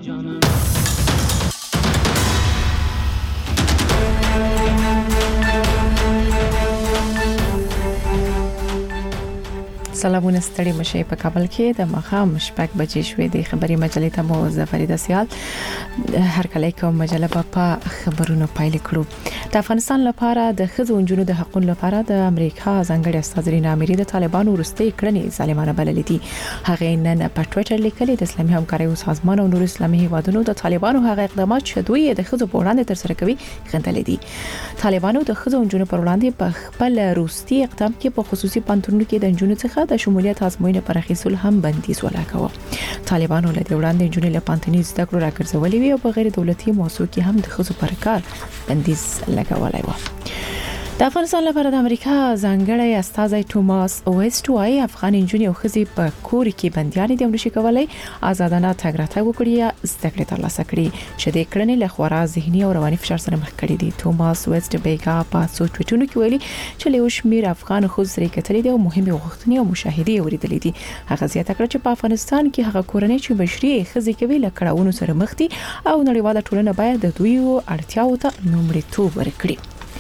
سلامونه ستړي مشه په کابل کې د مخام شپږ بجې شوې د خبري مجلې ته مو زفریده سیال هر کله کوم مجله په خبرونو پایل کړو. د افغانستان لپاره د ښځو او نجونو د حقوقو لپاره د امریکا ځانګړي استاذ رینا اميري د طالبانو وروستي کړنې ظالمانه بللې دي. هغه نن په ټوئیټر لیکلي د اسلامي همکارۍ سازمان او نور اسلامي هیوادونو د طالبانو هغه اقدامات چې دوی د ښځو په وړاندې تر سره کوي غندلې دي. طالبانو د ښځو او نجونو پر وړاندې په خپل وروستي اقدام کې په خصوصي پانتونونو کې د نجونو څخه د شمولیت آزموینه پر اخیستل هم بندیز ولاکاوه. طالبانو له دې وړاندې نجونې له پانتوني زده کړو راګرځولې وي او په غیر دولتي موسسو کې هم د ښځو پر کار بندیز لګولای و. د افغانستان لپاره د امریکا ځانګړی استاذ توماس ویسټ وايي افغان نجونې او ښځې په کور کې بنديان دي او نشي کولای آزادانه تګ راتګ وکړي یا زده کړې ترلاسه کړي چې د کړنې له خورا ذهني او رواني فشار سره مخ کړي دي. توماس ویسټ بیګا په ټویټونو کې ویلي چې له شمیر افغان ښځو سره کتلې دي او مهمه غوښتنې او مشاهدې اوریدلې دي. هغه زیاته کړه چې په افغانستان کې هغه کورنۍ چې بشري ښځې کوي له کړهونو سره مخ دي او نړیواله ټولنه باید د دوی اړتیاو ته لومړیتوب ورکړي.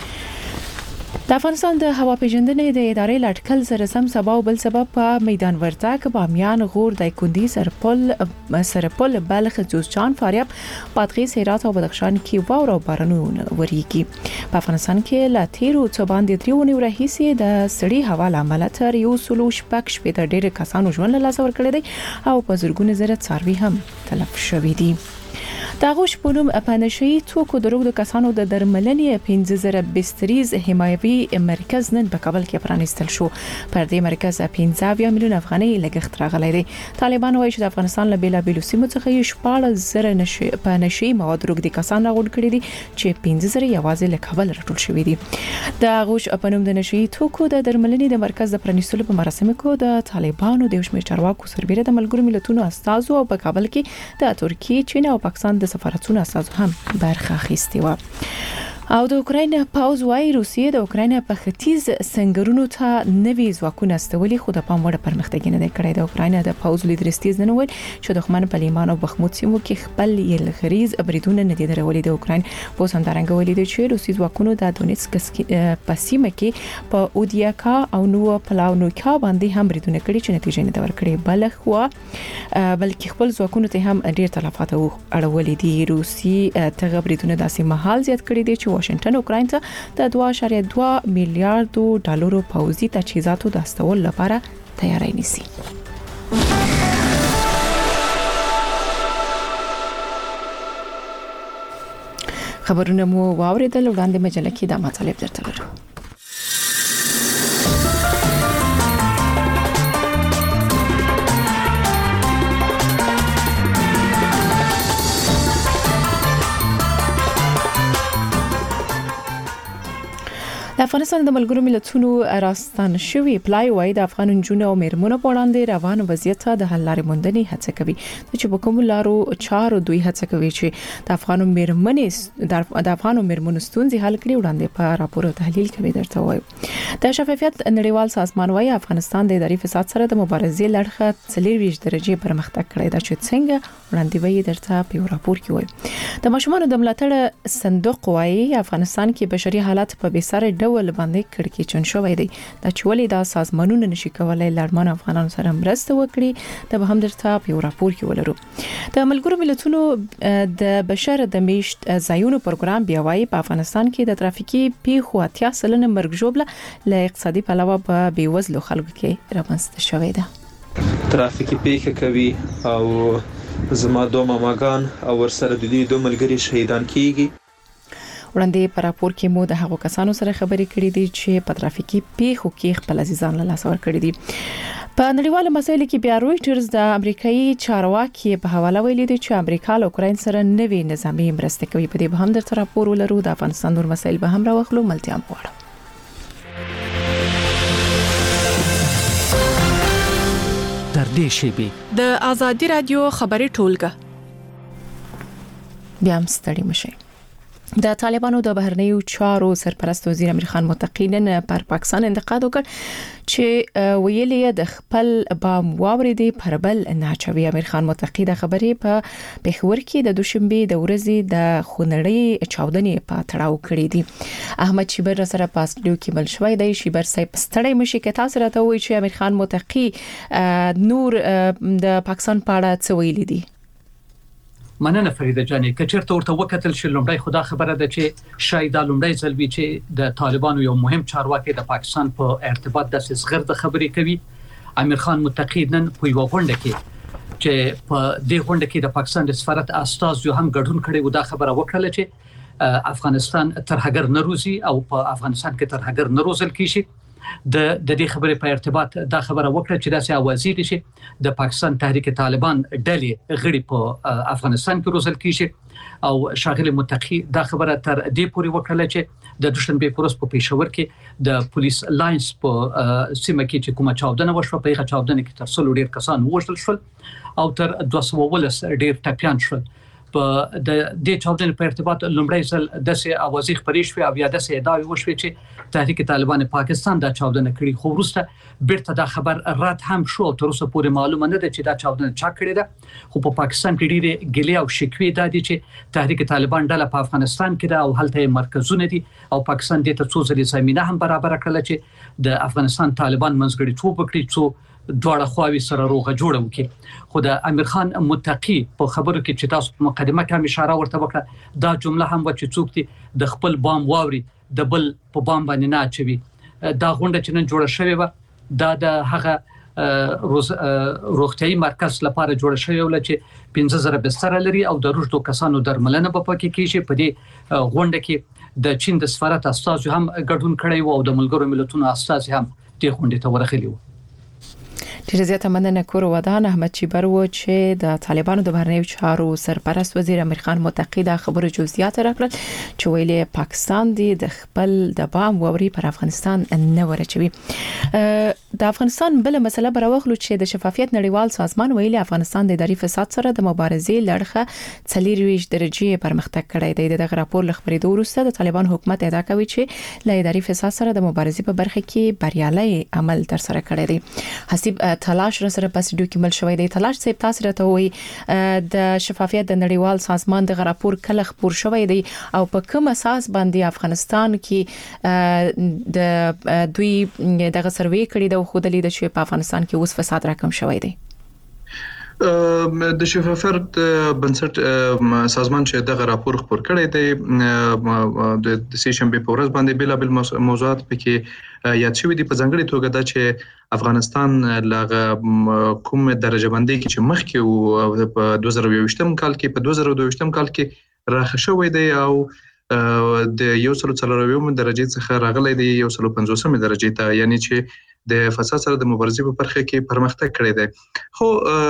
د افغانستان د هوا پیژندنې د ادارې لټکل سره سم سبا او بل سبب په میدان ورتګ بامیان غور دایکندي سرپل بلخ جوزجان فاریاب بادغیس هرات او بدخشان کې واوره او بارانونه وریږي. په افغانستان کې لا تیرو څو باندې تریونه ورهیسي د سړي هوا لامل تر یو سلو شپږ شپې تر ډېر کسانو ژوند له لاسه ورکړي دي او په زرګونه زره څاروي هم تلف شوي دي. د غوښ په نوم په نشي توکو دروغ د کسانو د درملنې 15000 بستریز حمایوي مرکز نن په کابل کې پرانیستل شو. پر دې مرکز 15 میلیون افغانۍ لګښت راغلی دی. طالبان وایي چې د افغانستان له بیلابیلو سیمو څخه یې 14000 نشي په نشي مواد دروغ د کسانو راغونډ کړي دي چې 15000 یوازې له کابل راټول شوی دي. د غوښ په نوم د نشي توکو د درملنې د مرکز د پرانیستلو په مراسمو کې د طالبانو د شمیر چارواکو سربېره د ملګرو ملتونو استازو او په کابل کې د ترکیه، چین او پاکستان د سفارتونو اساس هم برخه اخیستې و. او د اوکراین پاوز وايي روسیه د اوکراین په ختیځ سنگرونو ته نوي ځواکونه استولي خو د پام وړ پرمختګ نه کړی. د اوکراین د پاوز لیدر استیز نن ویل چې دښمن په لیمان او بخموت سیمو کې خپل یل غریز بریدونه نه دي درولې. د اوکراین پوز هم درنګ ویلي دی چې روسي ځواکونه د دونیتسک په سیمه کې په اودیاکا او نو پلاونوکا باندې هم بریدونه کړي چې نتیجه نه ورکړي بلکې خپل ځواکونه ته هم ډیر تلفات اړولې دي. روسي تغ بریدونه داسې محل زیات کړي دي چې واشنگټن اوکراین ته د 2.2 میلیارډ ډالرو پوځي تجهیزاتو د استول لپاره تیاری نیسي. خبرونه مو واوریدل. وړاندې مجله کې د مطالب درته لرو. د افغانستان د ملګرو ملتونو راستان شوی پلای وای د افغان نجونو او میرمنو په وړاندې روان وضعیت د حل لارې موندنې هڅه کوي. چې په کوم لارو چارو دوی هڅه کوي چې د افغان میرمنو ستونزې حل کړي وړاندې په راپور او تحلیل کې درته وایو. د شفافیت نړیوال سازمان وای افغانستان د اداري فساد سره د مبارزې لړخه 40 درجه پرمختګ کړی دا چې څنګه وړاندې وای درته په راپور کې وای. د ماشومانو د ملاتړ صندوق وای افغانستان کې بشري حالات په بسره ډول باندې کړکېچن شوی دی. دا چې ولې دا سازمانونه نشي کولای لړمان افغانانو سره مرسته وکړي د به هم درته په راپور کې ولرو. د ملګرو ملتونو د بشر د میشت ځایونو پروګرام بیا وایي په افغانستان کې د ترافیکي پیښو 80% مرګ ژوبله له اقتصادي پلوه په بیوزلو خلکو کې رامنځته شوې ده. ترافیکي پیښه کوي او زما دوه ماماګان او ورسره د دې دوه ملګري شهیدان کیږي. وړاندې په راپور کې مو د هغو کسانو سره خبرې کړې دي چې په ترافیکي پیښو کې خپل عزیزان له لاسه ورکړي دي. په نړیوالو مسایلو کې بیا رويټرز د امریکایي چارواکي په حواله ویلي دي چې امریکا له اوکراین سره نوې نظامی مرسته کوي. په دې به هم درته راپور ولرو. د افغانستان نور مسایل به هم راوخلو. ملتیا غواړم. تر دې شیبې د ازادي رادیو خبري ټولګه بیا هم ستړي مشئ. د طالبانو د بهرنیو چارو سرپرست وزیر امیر خان متقی نن پر پاکستان انتقاد وکړ چې ویلي د خپل بام واوریدي پر بل ناچوي. امیر خان متقی د خبرې په پېښور کې د دوشنبه د ورځې د خونړۍ چاودنې په تړاو کړې دي. احمد شیبر سره پاستلو کې بل شوی دی. شیبر صاحب ستړی مشي کې تاسو راته وایي چې امیر خان متقی نور د پاکستان په اړه څه ویلي دي؟ مننه فریده جانې. کچرته ورته وکتل چې لومړی خدا خبره ده چې شاید لومړی ځل وی چې د طالبانو یو مهم چارواکي د پاکستان په ارتباط د صغر د خبرې کوي. امیر خان متقی نن په یو غونډه کې چې په دې غونډه کې د پاکستان د سفارت استاذ یو هم ګډون کړي و دا خبره وکړه چې افغانستان ترهګر نه روزي او په افغانستان کې ترهګر نه روزل کیږي. د دې خبرې په ارتباط دا خبره وکړه چې داسې اوازې دي چې د پاکستان تحریک طالبان ډلې غړي په افغانستان کې روزل کیږي او شاغل متقی دا خبره تر دې پورې وکړه چې د دوشنبه پروس په پېښور کې د پولیس لاینز په سیمه کې چې کومه چاودنه وشوه په هغه چاودنه کې تر 100 ډیر کسان وژل شول او تر 200 ډیر ټپيان شول. په د دې چاودنې په ارتباط لومړی ځل داسې اوازې خبرې شوې او یا داسې ادعاوې وشوې چې تحریک طالبان پاکستان دا چاودنه کړې، خو وروسته بیرته دا خبر رد هم شو او تر اوسه پورې معلومه نه ده چې دا چاودنه چا کړې ده. خو په پاکستان کې ډېرې ګیلې او شکوې ده چې تحریک طالبان ډله په افغانستان کې ده او هلته مرکزونه دي او پاکستان دې ته څو ځلې زمينه هم برابر کړل چې د افغانستان طالبان منځګړیتوب وکړي څو دواړه خواوې سره روغه جوړه وکړي. خو د امیر خان متقی په خبرو کې چې تاسو په مقدمه کې اشاره ورته وکړه دا جمله هم و چې څوک دي د خپل بام واوري د بل په بام باندې نه اچوي. دا غونډه چې نن جوړه شوې و دا د هغه روغتيایي مرکز لپاره جوړه شوې و چې 15000 بستر لري او د روزدو کسانو درملنه په پکې کېږي. په دې غونډه کې د چین د سفارت استاذ هم ګډون کړی و او د ملګرو ملتونو استاذ هم دې غونډې ته ورغلی و. ډیره زیاته مننه کور ودان احمد شیبر و چې د طالبانو د بهرنیو چارو سرپرست وزیر امیر خان متقی د خبرو جزئیات راکړل چې ویلي پاکستان د خپل د بام ووري پر افغانستان نه ورچوي. د افغانستان بل مسله براوخلو چې د شفافیت نړیوال سازمان ویلي افغانستان د اداري فساد سره د مبارزې لړخه 40 درجه پرمختګ کړی دی. دغه راپور لخبرېدو وروسته د طالبان حکومت ادعا کوي چې له اداري فساد سره د مبارزې په برخه کې بریالي عمل تر سره کړی دی. حسیب تلاش را سره پس ډاکومنټ شوی دی. تلاش صاحب تاسو راته وایي د شفافیت د نړیوال سازمان د راپور کله خبر شوی دی او په کوم اساس باندې افغانستان کې د دوی دغه سروې کړی د خودلې د چې په افغانستان کې اوس فساد راکم شوی دی. د شفافیت بنسټ سازمان چې دغه راپور خبر کړی دی د سیشنبه په ورځ باندې بل موضوعات پکې یاد شوی دي. په ځانګړي توګه دا چې افغانستان لغه کوم درجه بندي کې چې مخکې او په 2022 کال کې په 2022 کال کې راخه شوی دی او د 140 درجه څخه راغلی دی 150 درجه ته، یعنی چې د فساد سره د مبارزې په برخه کې پرمختګ کړی دی. خو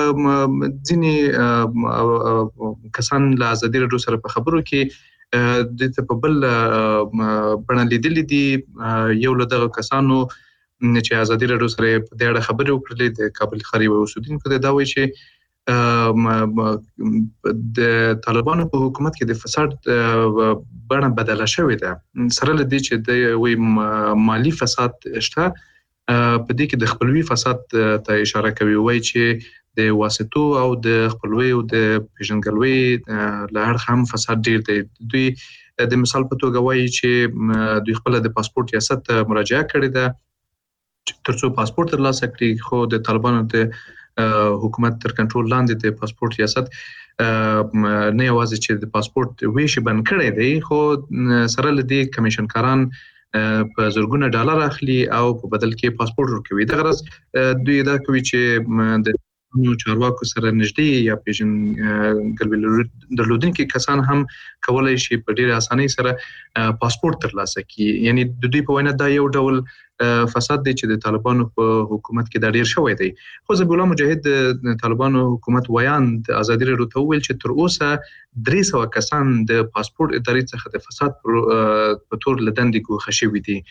ځینې کسان له ازادي راډیو سره په خبرو کې د په بل بڼه لیدلې دي. یو له دغه کسانو چې ازادي راډیو سره په دې اړه خبرې وکړلې د کابل ښاري اوسیدونکو د دا وایي چې د طالبانو په حکومت کې د فساد بڼه بدله شوې ده. سره له دې چې د وی مالی فساد شته په دې کې د خپلوي فساد ته اشاره کوي. وایي چې د واسطو او د خپلوي او د پیژنګلوي له اړخه هم فساد ډیر دی. دوی د مثال په توګه وایي چې دوی خپل د پاسپورت ریاست مراجعه کړې ده ترڅو پاسپورت ترلاسه کړي، خو د طالبانو د حکومت تر کنټرول لاندې د پاسپورت ریاست نه یوازې چې د پاسپورت ویش بند کړی دی، خو سره له دې کمیشنکاران په زرګونه ډالر اخلي او په بدل کې پاسپورت ورکوي. د غرض دوی دا کوي چې د چارواکو سره نږدې یا پیژنګلوي درلودونکي کسان هم کولای شي په ډیره اسانۍ سره پاسپورت ترلاسه کړي. یعنی د دوی په وینا دا یو ډول فساد دی چې د طالبانو په حکومت کې دا ډیر شوی دی. خو ذبیح الله مجاهد د طالبانو حکومت ویان د ازادي راډیو ته ویل چې تر اوسه 300 کسان د پاسپورت ادارې څخه د فساد په تور لدندې ګوښه شوي دي.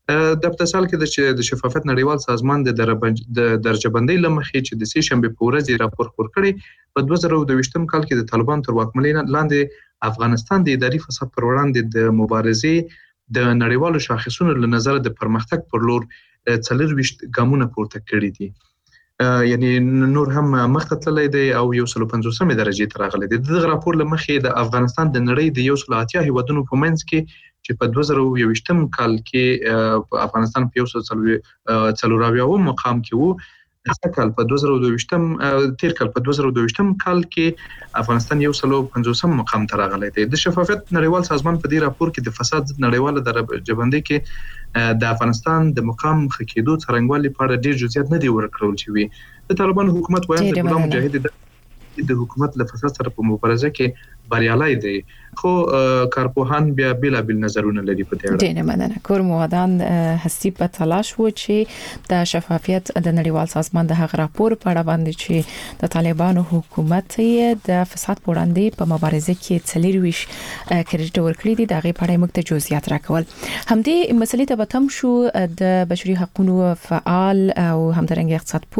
د اتصال کې د شفافیت نړیوال سازمان د درجه بندۍ لمخې چې د سې شنبه په ورځ راپور خپور کړی په 2022 کال کې د طالبان تر واکمنۍ لاندې افغانستان د اداري فساد پر وړاندې د مبارزې د نړیوالو شاخصونو له نظر د پرمختګ پر لور 24 ګامونه پورته کړی دي. یعنی نور هم مخته تللی دی او 150 درجه ته راغلی دی. دغه راپور لمخې د افغانستان د نړۍ د 180 هیوادونو په منځ کې چې په 2022 کال کې افغانستان په 140 مقام کې وو، کال په 2022 تیر کال په 2022 کال کې افغانستان 150 مقام ته راغلی دی. د شفافیت نړیوال سازمان په دې راپور کې د فساد نړیواله درجه بندۍ کې د افغانستان د مقام خکېدو څرنګوالي په اړه ډیر جزئیات نه دي ورکړل شوی. د طالبان حکومت وایي د غلام مجاهد د حکومت له فساد سره په مبارزه کې بریالي دي، خو کارپوهان بیا بیل نظرونه لري په دې اړه. ډېر مننه. کورمودان هستی په تلاش و چې د شفافیت د نړیوال سازمان د هغه راپور په اړه باندې چې د طالبانو حکومت یې د فساد په وړاندې په مبارزه کې 40 کریډټ ورکړي دي، دغه په اړه موږ ته جزئیات راکول. همدې مسلې ته به تم شو د بشري حقوقو فعال او همدارنګه اقتصاد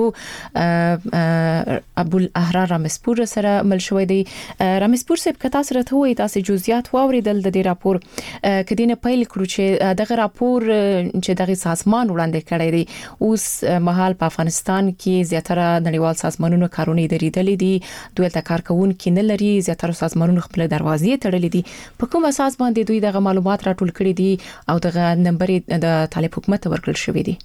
پو ابو الاحرار رامسپور سره مل شوې دي. رامسپور صاحب کتا سره ته وایي تاسو جزئیات واوریدل د دې راپور کدینه پیل کړو چې دغه راپور چې دغه سازمان وړاندې کړی دی اوس مهال په افغانستان کې زیاتره نړیوال سازمانونو کارونه درېدلې دي، دوی ته کارکون کې نه لري، زیاتره سازمانونو خپل دروازې تړلې دي. په کوم اساس باندې دوی دغه معلومات راټول کړي دي او دغه نمبر د طالب حکومت ورکړل شوی دی؟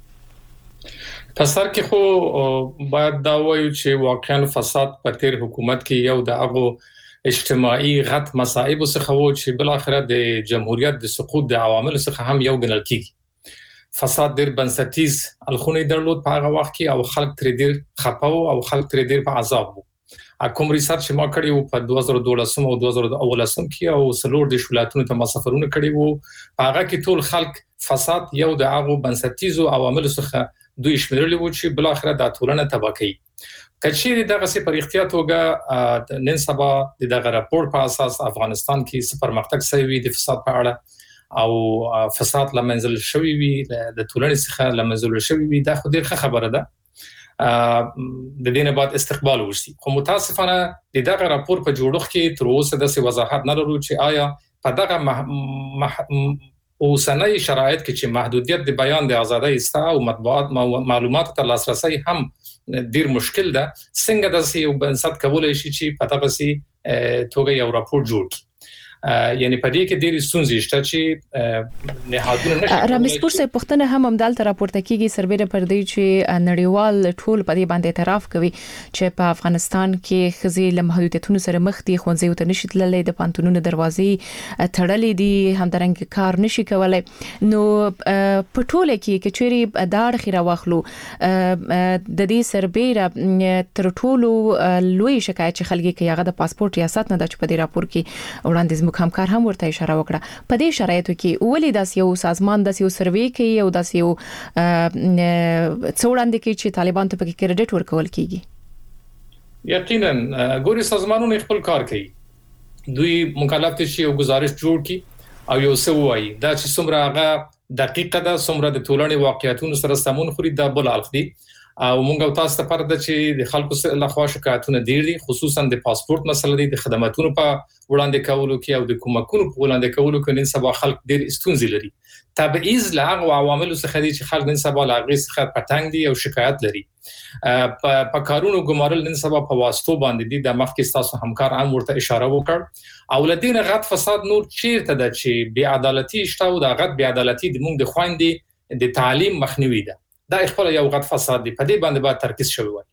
په سر کې خو باید دا وایو چې واقعا فساد په تیر حکومت کې یو د هغه اجتماعي غټ مصائب څخه و چې بل اخر د جمهوریت د سقوط د عوامل څخه هم یو ګڼل کیږي. فساد ډېر بنسټیز الخونې درلود په هغه وخت کې او خلک تر ډېر خپاو او خلک تر ډېر په عذاب وو. کوم ریسرچ ما کړی وو په 2012 او 2018 کې او سلور د شولاتونو ته مسافرونه کړی وو. هغه کې ټول خلک فساد یو د هغه بنسټیز عوامل څخه دوی شمیرل وو چې بل اخر د ټولنه تباہ کړي. کچې دغه سي پر احتیاط وګه نن سبا دغه راپور په اساس افغانستان کې پرمختګ سوي د فساد په اړه او فساد لمنځل شوی وي د ټولنې څخه لمنځل شوی وي دا خو ډیره خبره ده. د دې نه بعد استقبال وشي، خو متاسفانه دغه راپور په جوړښت کې تر اوسه د وضاحت نه لرو چې آیا په دغه اوسنۍ شرایط کې چې محدودیت د بیان د ازادۍ استا او مطبوعات معلومات ته لاسرسي هم ډیر مشکل ده، څنګه د یو بنسټ کولای شي چې په تاسو توګه یو راپور جوړ کړي. یعنی په دې کې ډېر ستونزې شته چې نهادونه نشي. رامسپور صاحب پښتنه هم همدالته راپورته کیږي سربېره پر دې چې نړیوال ټول په دې باندې اعتراف کوي چې په افغانستان کې خزي له محدودیتونو سره مخ دي، خوځي ته نشي تللی، د پانتونونو دروازې تړلې دي، همدارنګه کار نشي کولای. نو په ټوله کې کچېری داړ خیره واخلو د دې سربېره تر ټولو لوی شکایت چې خلګي کې هغه د پاسپورت ریاست نه د چ په دې راپور کې وړاندې همکار هم ورته اشاره وکړه. په دې شرایطو کې ولې داس یو سازمان داس یو سروې کوي او داس یو څوړاندې کې چې طالبان ته پکې کریډټ ورکول کیږي؟ یقینا ګوري سازمانونه خپل کار کوي، دوی مکلف دي چې یو گزارش جوړ کړي او یو څه وایي دا چې څومره هغه دقیقه ده، څومره د ټولنې واقعیتونو سره سمون خوري دا بل اړخ دي. او موږ تاسو ته پرده چې د خلکو سره لخوا شکایتونه ډیر دي، خصوصا د پاسپورت مسله دي، د خدماتونو په وړاندې کولو کې او د کومکونو په وړاندې کولو کې نن سبا خلک ډیر ستونزې لري. تبعیض له هغه عواملو څخه دي چې خلک نن سبا له هغه څخه پټنګ دي او شکایت لري. په کارونو ګمارل نن سبا په واسطو باندې دي. د مخکې تاسو همکار هم ورته اشاره وکړ او لدین غټ فساد نور چیرته ده چې بی عدالتي شته او د غټ بی عدالتي د موږ د خويندې د تعلیم مخنیوي ده. دا خپل یو غټ فساد دی، په دې باندې باید ترکیز شوی وای.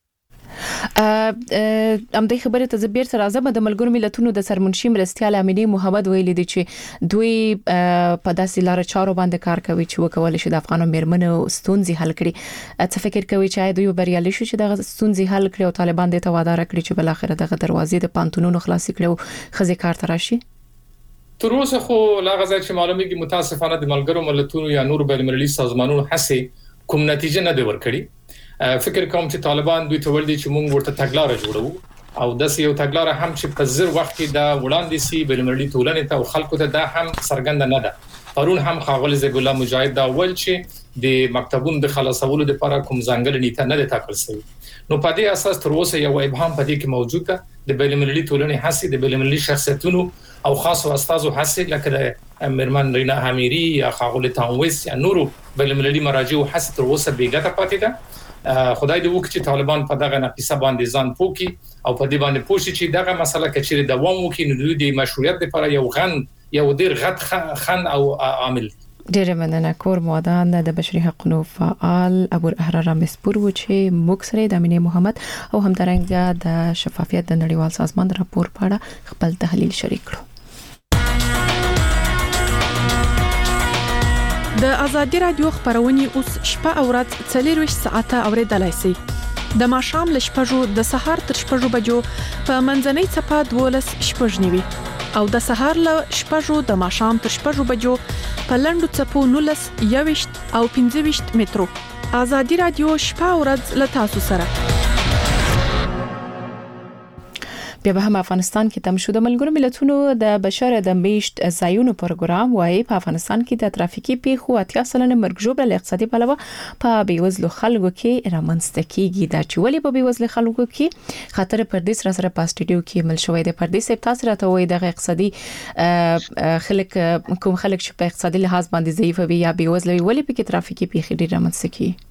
د خبرې ته زبیر سره راځم. د ملګرو ملتونو د سرمنشي مرستيال امینی محمد ویلي دي چې دوی په داسې لار چارو باندې کار کوي چې وکول شي د افغانو میرمنو ستونزې حل کړي. څه فکر کوي چې دوی بریالي شي چې د ستونزې حل کړي او طالبان د توادار کړي چې بل اخر دغه دروازې د پانتونونو خلاص کړي او خزي کار تراشي؟ تر اوسه خو لاغه چې معلومیږي متاسفانه د ملګرو ملتونو یا نور بین المللي سازمانونو هڅه کوم نتیجه نه دی ورکړي. فکر کوم چې طالبان دوی ته ول دي چې موږ ورته تګلارې جوړو او داسې یو تګلارې هم چې په زر وخت کې دا وړاندې سي بین المللي ټولنې ته او خلکو ته دا هم څرګند نه ده پرون هم خاغل زیب الله مجاهد دا ول چې د مکتبونو د خلاصولو لپاره کوم ځانګړی نیټه نه ده ټاکل شوی. نو په دې اساس تر اوسه یو ابهام په دې کې موجود ده د بین‌المللي ټولنې هڅې د بین‌المللي شخصیتونو او خاصو استادو هڅې لکه د مرمن رینا حمیری یا خاغل تانویس یا نورو بین‌المللي مراجعو هڅې تر اوسه بیګټه پاتې ده. خدای دې وکړي چې طالبان په دغه نقیصه باندې ځان پوکي او په دې باندې پوښي چې دغه مسله کچېره دوام وکړي نو د مشروعیت لپاره یو ډیر غټ خن او عامل. ډیره مننه. کور مودان د بشري حقوقو فعال ابو احرار مسپور و چې موږ سره د امینه محمد او همدارنګه د شفافیت د نړیوال سازمان راپور په اړه خپل تحلیل شریک کړو. د ازادي رادیو خبرونه اوس شپه او ورځ 24 ساعته اوریدلای شئ. د ماښام ل شپږو د سهار تر شپږو بجو په منځنۍ چپه 12 شپږ نیوي او د سهار ل شپږو د ماښام تر شپږو بجو په لندو چپو 19 21 او 25 مترو. ازادي رادیو شپه او ورځ ل تاسو سره. بیا به هم افغانستان کې تم شو د ملګرو ملتونو د بشر د میشت ځایونو پروګرام وايي په افغانستان کې د ترافیکي پیښو 80% مرګ ژوبله اقتصادي پلوه په بیوزلو خلکو کې رامنځته کیږي. دا چې ولې په بیوزلو خلکو کې خطر پردیس را سره پاستډیو کې مل شوې د پردیس تاسو راته وایي د اقتصادي خلک کوم خلک چې په اقتصادي لحاظ باندې ضعیف وي یا بیوزلو ولې په کې ترافیکي پیښې ډېر رامنځته کیږي.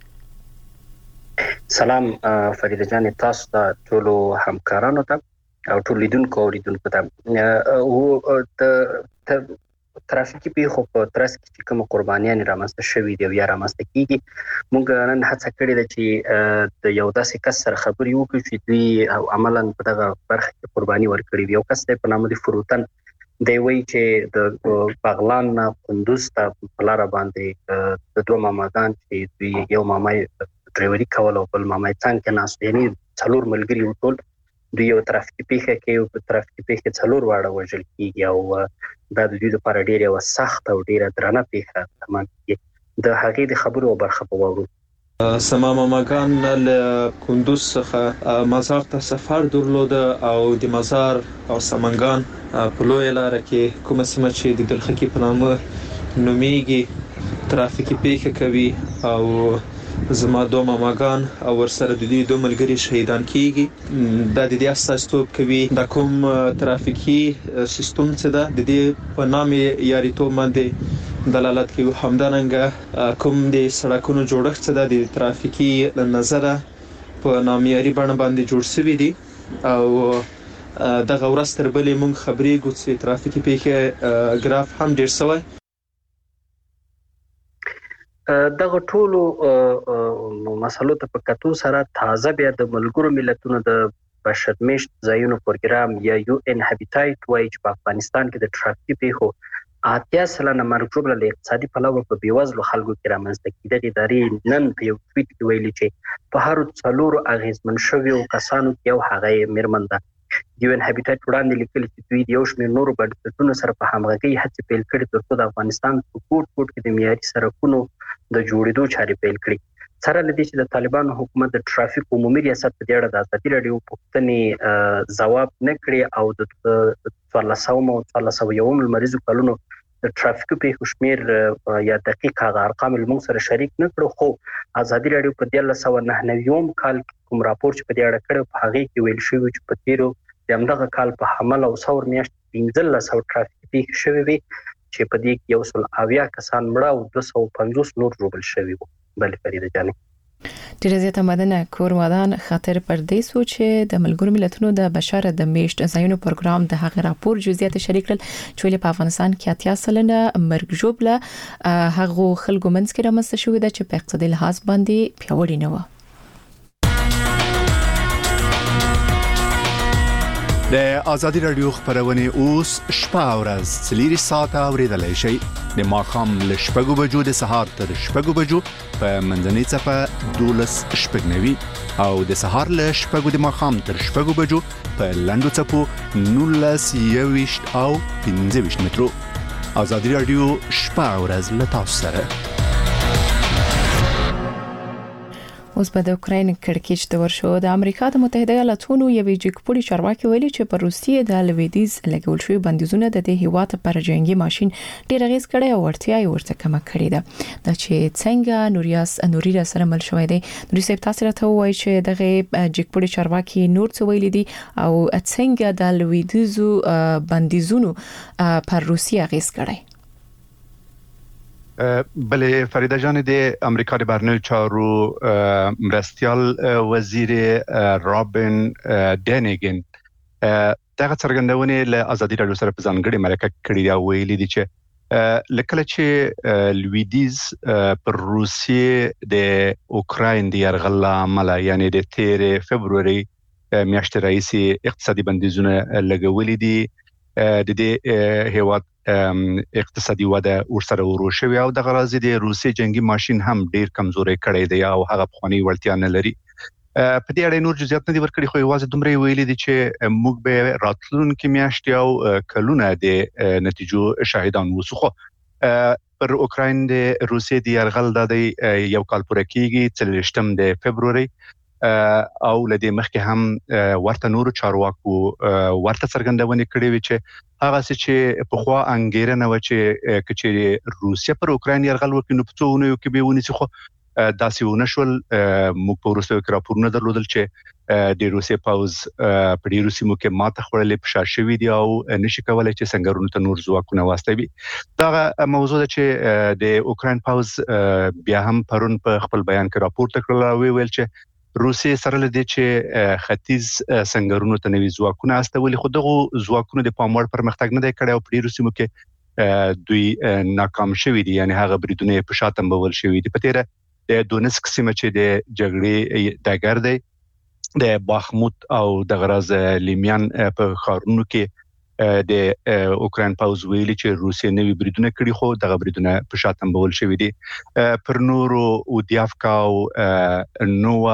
سلام فریده جان، تاسو ته ټول همکارانو ته او ټول لیدونکو ته او د ترافیکي پیښو په ترڅ کې کوم قربانیان رامنځته شوي دي یا رامنځته کیږي. موږ نن هڅه کړې ده چې د یو داسې کس سره خبرې وکړو چې دوی او عملاً په دغه برخه کې قرباني ورکړي وي. یو کس په نامه دی فروتن دی وایي چې د بغلان نه کندوز ته په لار باندې د دوه ماماګان چې دوی یو مامای ډرایوري کول او بل مامای څنګه ناس یعنی څلور ملګري وټول دوی یو ترافیکي پیښه کې او په ترافیکي پیښه څلور واړه وژل کیږي او دا د دوی لپاره ډیره یو سخت او ډیره درنه پیښه تمام کیږي. د هغې د خبرو برخه په وورو. سما ماماګان له کندوز څخه مزار ته سفر درلود او د مزار او سمنګان په لوی لار کې کومه سیمه چې د دلخکی په نامه نومیږي ترافیکي پیښه کوي او زما دوه ماماګان او ورسره د دوی دوه ملګري شهیدان کیږي. دا د دې اساسوب کوي د کوم ترافیکي سیستم څخه د دې په نامه یاریتوب باندې دلالت کوي. همدارنګه کوم د سړکونو جوړښت څخه د ترافیکي نظره په نامیاري بڼه باندې جوړ شوی دي او دغه ورځ تر بلې مونږ خبرې کوو چې ترافیکي پیښه ګراف هم ډیر شوی. دغه ټولو مسلو ته په کتو سره تازه بیا د ملګرو ملتونو د بشر میشت ځایونو پروګرام یا یو ان هابیټایټ وایي چې په افغانستان کې د ترافیکي پیښو 80% مرګ ژوبله له اقتصادي پلوه په بیوزلو خلکو کې رامنځته کیږي. د ادارې نن په یو ټویټ کې ویلي چې په هر څلورو اغیزمن شویو کسانو کې یو هغه میرمن ده. یو ان هابیټایټ وړاندې لیکلي چې دوی د یو شمېر نورو بنسټونو سره په همغږۍ هڅې پیل کړي ترڅو د افغانستان په کوټ کې د معیاري سړکونو د جوړېدو چارې پیل کړي. سره لدې چې د طالبانو حکومت د ټرافیک عمومي ریاست په اړه د ازادي رادیو پوښتنې ځواب نه کړی او د 1401 لمریزو کلونو د ټرافیک پیښو شمېر یا دقیق هغه ارقام موږ سره شریک نه کړو. خو ازادي رادیو په 1999 کال کوم راپور چې په دې اړه کړو په هغه کې ویل شوی چې په تیرو د همدغه کال په حمل او ثور میاشت 1500 ترافیکي پیښې شوې وي چې په دې کې 180 کسان مړه او 250 نور ژوبل شوي وو. بل فریده جانې ډیره زیاته مدنه. کور مودان خطر پردیس و چې د ملګرو ملتونو د بشر د میشت ځایونو پروګرام د هغه راپور جزئیات شریک کړل چې په افغانستان کې 80% مرګ ژوبله هغه خلکو منځ کې رامنځته شوې ده چې په اقتصادي لحاظ باندې پیاوړي نه و. د ازادي رادیو خبرونه اوس شپه او ورځ 4 ساعته اوریدلای شئ. د ماښام ل شپږو بجو د سهار تر شپږو بجو په منځنۍ چپه 12 شپږنوي او د سهار ل شپږو د ماښام تر شپږو بجو په لندو چپو 19 21 او 25 مترو. ازادي رادیو شپه او ورځ ل تاسو سره. اوس په د اوکراین کړکېچ د ورشو د امریکا د متحده ایالاتونو یوې جګپوړي چارواکي ویلي چې په روسیې د لویدیز لګول شوی بندیزونه د دې هیواد پر جنگي ماشين ډېر غیز کړي او ورتیا یې ورته کم کړی ده د چې څنګه نوري سره مل شوې ده نوري صاحب تاسو راته وایي چې دغه جګپوړي چارواکي نور څه ویلي دي او څنګه د لویدیزو بندیزونو پر روسیې غیز کړي بله فریده جان د امریکا د بهرنیو چارو مرستیال وزیر رابن ډینیګن دغه څرګندونه له ازادي راډیو سره په ځانګړي مرکه کړې دا ویلي دي چې لکه چې لویدیز پر روسیې د اوکراین د يرغل عمل یعنی د 13 فبرवरी میاشتې رئیسي اقتصادي بندیزونه لګولې دي د دې هیواد اقتصادي وده ورسره ورو شوی او د غرازي د روسي جنگي ماشين هم ډیر کمزوري کړی دی او هغه بخونی ورتیا نه لري په دې اړه نور جزئیات نه دي ورکړي خو یوازې دومره ویلي دي چې موږ به راتلونکي میاشتې او کلونه د نتیجو شاهدان وسو خو پر اوکراین د روسي د يرغل د یو کال پوره کیږي 13 د فبرवरी او لدې مخکې هم ورته نور چارواکو ورته څرګندونه کړې وی چې هغه چې په خوا انګیرنه و چې کچې روسیا پر اوکراین يرغل وکړي نو په څونه یو کې به ونی خو داسې ونشول موږ په روسو کې راپورونه درلودل چې د روسي پاوز په ډیرو سیمو کې ماته خړلې په شاشوي دي او نشي کولای چې څنګه رونته نور ځواکونه واستوي دا موضوع ده چې د اوکراین پاوز بیا هم پرون په خپل بیان کې راپورته کړل او ویل چې روسي سره لدی چې ختیځ سنگرونو ته نوي ځواکونه استولي خو دغه ځواکونه د پاموړ پرمختګ نه دی کړی او په ډیرو سیمو کې دوی ناکام شوي دي یعنی هغه بریدونه په شاتم بول شوي دي په تیره د دونسک سیمه چې د جګړې دګر دی د باخموت او د غراز لیمیان په خارونو کې د اوکراین پاوز ویلي چې روسي نوي بریدونه کړي خو دغه بریدونه په شاتم بول شوي دي پر نورو اودیافکا او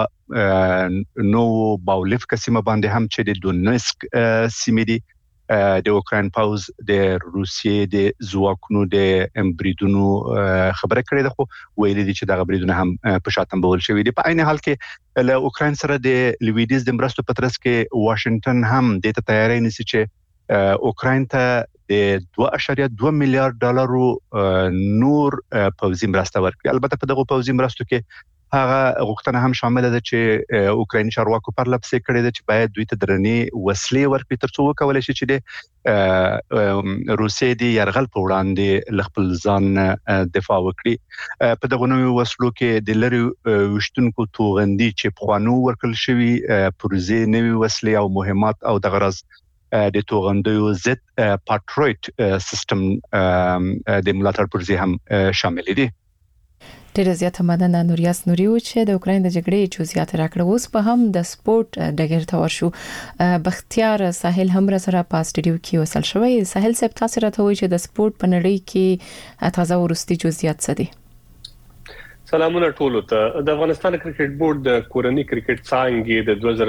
نو باولیف کسیمه باندې هم چې د دونسک سیمه دي د اوکراین پاوز د روسیې د ځواکونو د بریدونو خبره کړې ده خو ویلي دي چې دغه بریدونه هم په شاتم بول شوي دي په عین حال کې له اوکراین سره د لویدیز د مرستو په ترڅ کې واشنگټن هم د تیاری نسی چې اوکراین ته د 2.2 میلیارډ ډالرو نور پوځي مرسته ورکړي البته په دغه پوځي مرستو کې هغه غوښتنه هم شامل ده چې اوکرایني چارواکو پر لپسې کړې ده چې باید دوی ته درنې وسلې ورکړي ترڅو وکولای شي چې د روسي د يرغل په وړاندې لخپل ځان دفاع وکړي په دغه نوو وسلو کې د لری وشتونکو توغندي چې په خوانو ورکل شوی پروژې نوي وسلې او مهمات او د غرض د توغندیو زد پاترویټ سیستم د ملاتړ پروژې هم شامل دي ډیره زیاته مننه نوریاس نوري و چې د اوکراین د جګړې جزئیات راکړه اوس په هم د سپورت ډګر ته ورشو بختیار ساحل هم را سره په سټډیو کې وصل شوی ساحل صاحب تاسو راته وایي چې د سپورت په نړۍ کې تازه ورستي جزئیات څه دي سلامونه ټولو ته د افغانستان کرکټ بورډ د کورنۍ کرکټ څانګې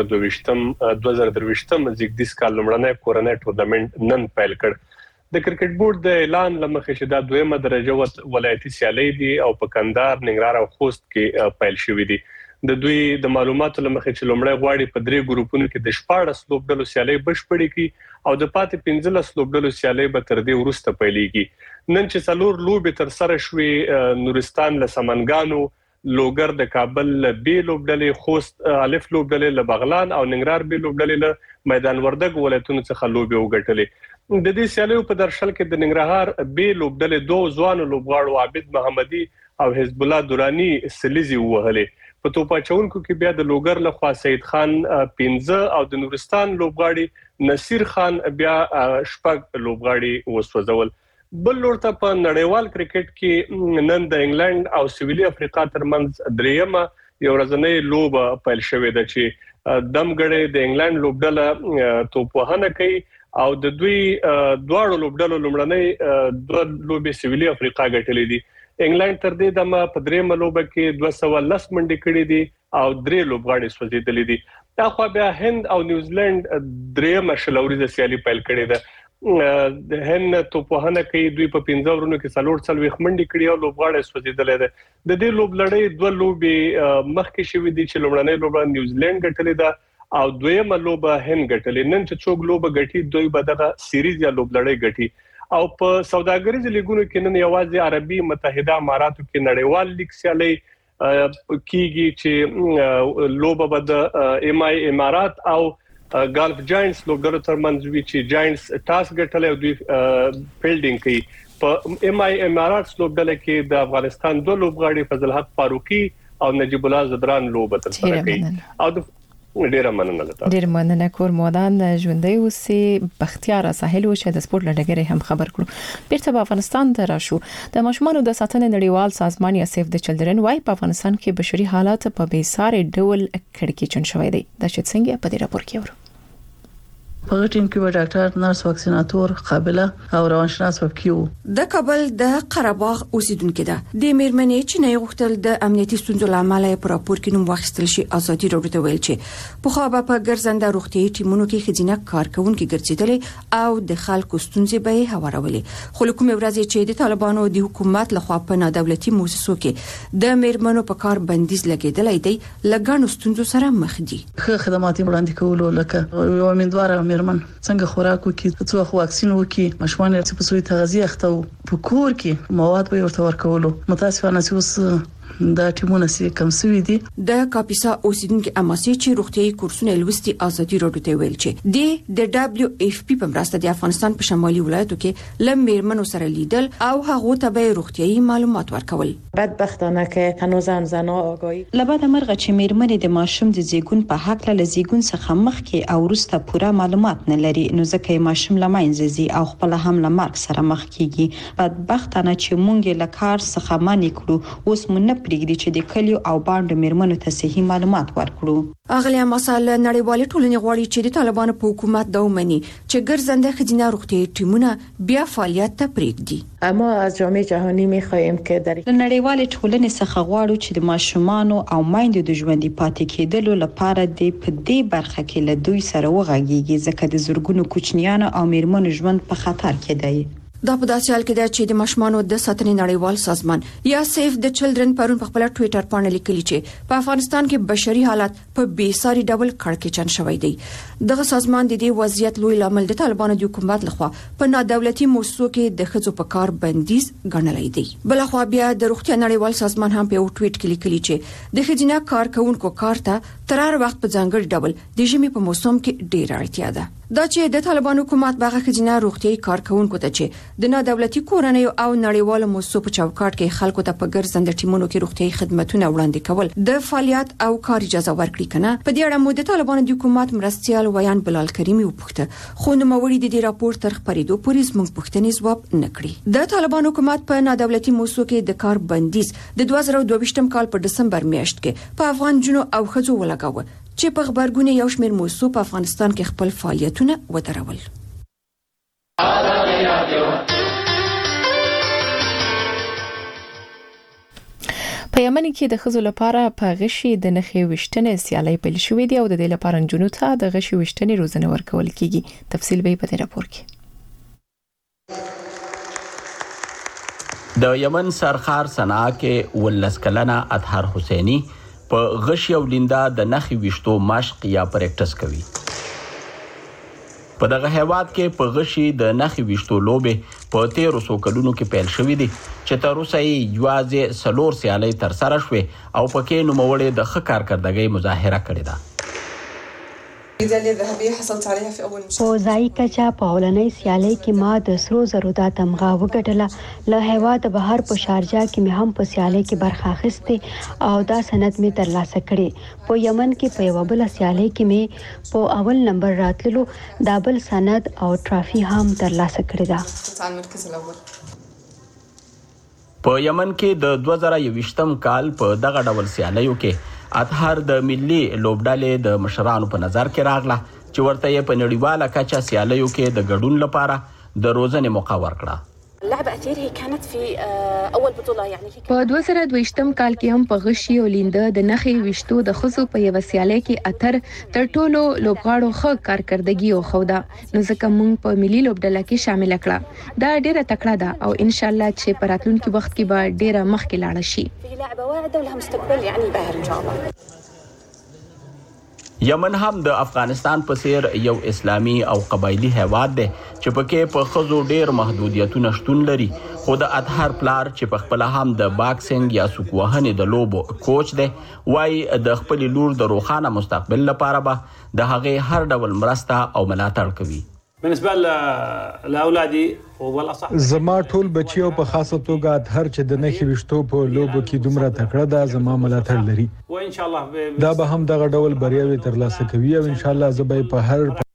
د 2023 زیږدیز کال لومړنی کورنۍ ټورنمنت نن پیل کړ د کرکټ بورډ د اعلان لمخې چې د دویمه درجه ولایتي سیالي دي او په کندهار ننګرهار او خوست کې پیل شوې دي د دوی د معلوماتو لمخې چې لومړی غواړي په درې ګروپونو کې د 14 لوبډلو سیالي بشپړې کړي او د پاتې 15 لوبډلو سیالي به تر دې وروسته پیلېږي نن چې څلور لوبې تر سره شوې نورستان له سمنګانو لوګر د کابل بي لوبډلې خوست الف لوبډلې له بغلان او ننګرهار بي لوبډلې له میدان وردګ ولایتونو څخه لوبې وګټلې د دې سیالیو په درشل کې د ننګرهار بي لوبډلې دوه ځوانو لوبغاړو عابد محمدي او حزب الله دوراني سلیزي وهلې په توپاچونکو کې بیا د لوګر له خوا سید خان 15 او د نورستان لوبغاړي نصیر خان بیا شپږ لوبغاړي وسوځول بل لورته په نړیوال کرکټ کې نن د انګلند او سویلي افریقا ترمنځ دریمه یو ورځنۍ لوبه پیل شوې ده چې دمګړې د انګلند لوبډله توپوهنه کوي او د دوی دواړو لوبډلو لومړنۍ دوه لوبې سویلي افریقا ګټلې دي انګلند تر دې دمه په درېمه لوبه کې 210 منډې کړې دي او درې لوبغاړي سوځېدلې دي دا خو بیا هند او نیوزیلند درېمه شلوريزه سیالي پیل کړې ده د هند توپوهنه کوي دوی په 15 ورونو کې څلور منډي کړي او لوبغاړي سوځیدل دي د دې لوب لړۍ دوه لوبي مخکې شوې دي چې لومړنۍ لوبه نیوزیلند ګټلې ده او دویمه لوبه هند ګټلې نن چې څوک لوبه ګټي دوی به دغه سیریز یا لوب لړۍ ګټي او په سوداګریز لیګونو کې نن یوازې عربي متحده اماراتو کې نړیوال لیګ سیالي کیږي چې لوبه به د امارات او ګالف جاینټس لوبډلو ترمنځ وی چې جاینټس ټاس ګټل او دوی فیلډینګ کوي په امارات لوبډله کې د افغانستان دوه لوبغاړي فضل حق فاروقي او نجیب الله زدران لوبه ترسره کوي او ډیره مننه کور مودان ژوندۍ اوسې بختیار ساحل او شه د سپورت لړګری هم خبر کړو بیرته په افغانستان ته راشو د ماشومانو د ساتنې نړیوال سازمان یا سیف د چلډرن وايي په افغانستان کې بشري حالات په بیسارې ډول کړکېچن شوی دی د شت څنګه په دې راپور کې ورو په ټیم کې و ډاکټر نرس واکسیناتور قابله او روانشناس وکیو د کابل د قرهباغ اوسیدونکو ده د میرمنې چې نه غوښتل د امنیتي ستونزو لامل په راپور کې نوم واخیستل شي ازادي راډیو ویل چې په خو په ګرځنده روغتي ټیمونو کې خزینه کارکونکو ګرځیدل او د خلکو ستونزې به هوارولې خو کوم ورځ چې د طالبانو د حکومت لخوا په نادولتي مؤسسو کې د میرمنو په کار بندیز لګیدل دی لګانو ستونزو سره مخ دي خدمات وړاندې کولو لکه یو امیدواره میرمن څنګه خوراک وکي څو واکسین وکي مشوان چې په سوی تغذیه اخته په کور کې مواد به ورته ورکولو متاسفانه چې اوس دا ټیمونه سي کم سوي دي د کاپیسا اوسیدونکو اماسي چې روغتيایي کورسونه لوستي ازادي راډیو ته ویل چې د دبليو اف پی په مرسته د افغانستان په شمالي ولایتو کې لم میرمنو سره لیدل او هغه ته به روغتيایي معلومات ورکول بدبختانه که هنوزم زنا آگاهی لبد مرغه چې میرمنې د ماشوم د زیګون په حق له زیګون څخه مخکې او وروسته پوره معلومات نه لري نو ځکه ماشوم لماینځي او خپل هم لمرګ سره مخ کیږي بدبختانه چې مونږ له کار څخه مانی کړو اوس مونږ پرېږدي چې د کلیو او باندې میرمنو ته صحیح معلومات ورکړو اغلی مسله نړیوال ټولنې غواړي چې د طالبانو په حکومت د ومني چې ګرځنده خزینه روغتي ټیمونه بیا فعالیت ته پرېږدي اما از جامعه جهانی می‌خواهیم که در نړیوال ټولنې څخه غواړو چې د ماشومانو او مایندو د ژوندۍ پاتې کېدلو لپاره د پدې برخه کې له دوی سره وغږیږي ځکه د زورګونو کوچنیانو او میرمنو ژوند په خطر کې دی دا په داسې حال کې ده چې د ماشومانو د ساتنې نړیوال سازمان یا سیف د چلډرن پرون په خپل ټوئیټر باندې لیکلي چې په افغانستان کې بشري حالات په بیساري ډول کړکېچن شوی دی دغه سازمان د دې وضعیت لوی لامل د طالبانو د حکومت لخوا په نادولتي مؤسسو کې د ښځو په کار بندیز ګڼلای دی بلخوا بیا د روغتیا نړیوال سازمان هم په ټوئیټ کې لیکلي چې د خزینه کارکونکو کار ته ترار وخت په ځانګړي ډول د ژمي په موسم کې ډیر اړتیا ده دا چې د طالبانو حکومت باغه خزینه روغتي کارکونکو ته چې د نادولتي کورنۍ او نړیوال مؤسسو په چوکاټ کې خلکو ته په ګرځنده ټیمونو کې روغتي خدماتونه وړاندې کول د فعالیت او کار اجازه ورکړي کنه په دې اړه مو د طالبانو د حکومت مرستيال ویان بلال کریمی وپوښته خو نو موري د دې راپور تر خبرېدو پورې زموږ پوښتنې ځواب نکړي د طالبانو حکومت په نادولتي مؤسسو کې د کار بندیز د 2022 کال په دسمبر میاشت کې په افغان جنو او خځو ولګاوه چې په خبرګونه یو شمېر مؤسسو په افغانستان کې خپل فعالیتونه ودرول په یمن کې د ښځو لپاره په غشي د نخي وشتنې سیالي پیل شوې دي او د دې لپاره جنونو ته د غشي وشتنې روزنه ورکول کیږي تفصیل به په دې راپور کې د یمن سرخار صنعا کې ولس کلنه اطهر حسینی په غشي او لیندا د نخي وشتو مشق یا پریکټس کوي په دغه هیواد کې په غشي د نخي وشتو لوبه په 1300 کلونو کې پیل شوې دي چې تر اوسه یې یوازې سلور سیالي تر سره شوه او پکې نوموړې د ښه کارکردګۍ مظاهره کړې ده ميداليه ذهبيه حصلت عليها في اول مسابقه په ځای کچا په اولنۍ سیالي کې ما د سرو زرو د تمغه وګټله له هیواد بهر په شارجه کې مې هم په سیالي کې برخه اخیسته او دا سند مې ترلاسه کړي په یمن کې په یو بل سیالي کې مې په اول نمبر راتللو دا بل سند او ټرافي هم ترلاسه کړی دا په یمن کې د 2021م کال په دغه ډول سیالیو کې اطهر د ملي لوبډالې د مشرانو په نظر کې راغله چې ورته یې په نړیواله کچه سیالیو کې د ګډون لپاره د روزنې موقع ورکړه اللعبة أثير هي كانت في أول بطولة يعني په 2022م کال کې هم په غشي او لینده د نخي وشتو د خزو په یو سیالي کې اتر تر ټولو لوبغاړو ښه کارکردګي او خوده نو ځکه موږ په ملي لوبډله کې شامل کړه دا ډیره تکړه ده او ان شاء الله چې په راتلونکي وخت کې به ډیره مخکې لاړ شي. في لعبة واعدة ولها مستقبل يعني باهر إن شاء الله. یمن هم د افغانستان په څیر یو اسلامي او قبایلی هیواد دی چې پکې په خزو ډیر محدودیتونه شتون لري خو د اطهر پلار چې په خپل هم د باکسینګ یا سوک وهنې د لوبو کوچ دی وای د خپل لور د روښانه مستقبل لپاره به د هغې هر ډول مرسته او ملاتړ کوي. بالنسبه لاولادي والاصح زما ټول بچیو په خاصه توګه هر چې د نخي وشتو په لوبو کې دومره تکړه ده زما ملاتړ لري و ان شاء الله دا به هم دغه ډول بریاوي ترلاسه کوي او ان شاء الله زه به په هر